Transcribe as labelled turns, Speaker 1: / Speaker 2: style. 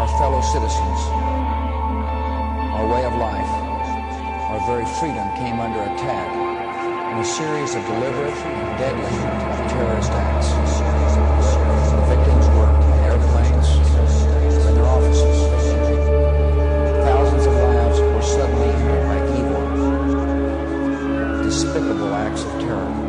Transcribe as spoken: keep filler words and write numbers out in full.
Speaker 1: our fellow citizens, our way of life, our very freedom came under attack in a series of deliberate and deadly terrorist acts. The victims were in airplanes and their offices. Thousands of lives were suddenly ended by evil, despicable acts of terror.